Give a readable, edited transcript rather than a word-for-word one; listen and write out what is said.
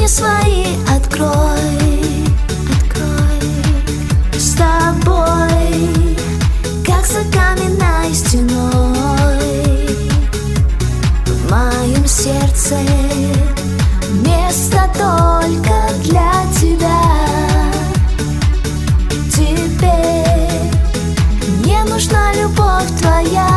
мне свои открой, открой. С тобой, как за каменной стеной, в моем сердце место только для тебя. Теперь мне нужна любовь твоя.